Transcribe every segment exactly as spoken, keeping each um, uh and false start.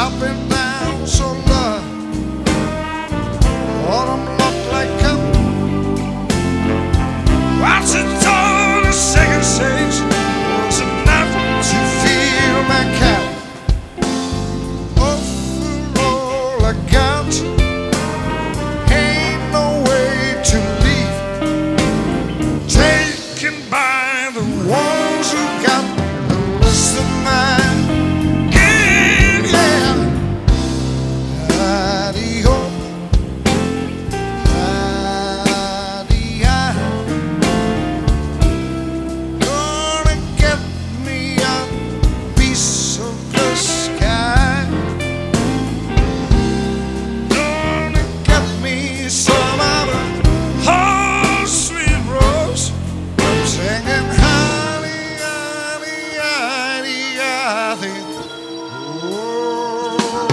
up and down so low. Autumn looked like cup. What's it all the second stage? Was enough to feel my cap. Over all I got, ain't no way to leave. Taken by the ones who got the rest of mine. Yeah, yeah. Hidey-ho, hidey-hi. Gonna get me a piece of the sky. Gonna get me some of the whole sweet rose. I'm singing honey, honey, honey, honey. Oh.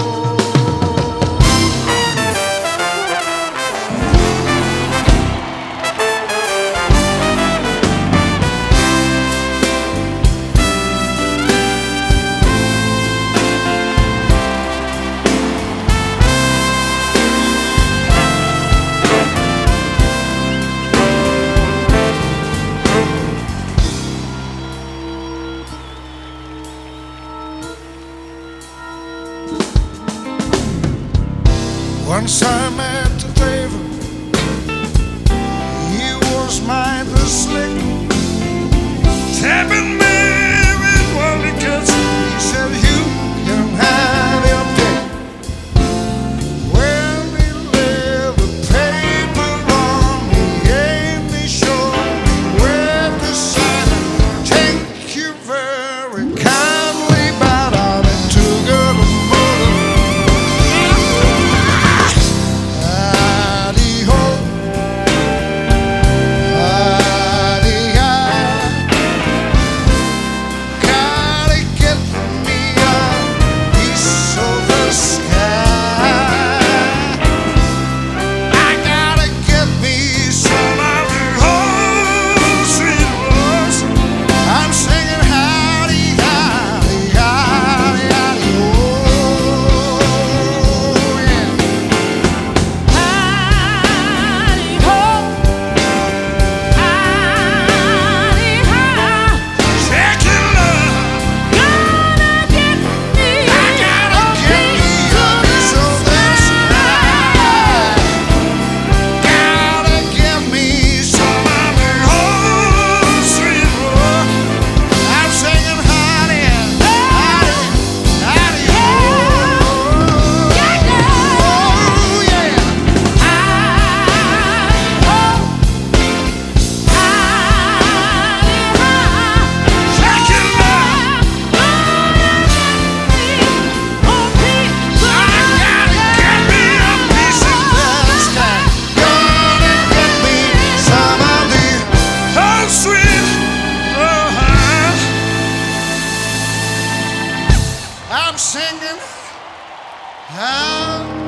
Once I met David, he was mighty slick, tapping me with one he gets. He said, "You can have your pick." When he laid the paper on me, and he showed me where to sign it. Thank you very kindly, but I didn't took it a mother. Hidey-ho, hidey-hi. Gotta get me a piece of the sky. I gotta get me some of the whole sweet rose. I'm singing howdy, howdy, howdy, howdy, oh, yeah. Hidey-ho, hidey-hi. Check your love. Gonna get me I gotta a get me piece a of piece the of the sky. Gotta get me some of the whole sweet rose. I'm singing honey, honey, honey, oh, Yeah, yeah. oh, yeah. Hidey-ho, hidey-hi. Check your love. I gotta get me a piece of the sky. Gonna get me some of the whole sweet rose. I'm singing. How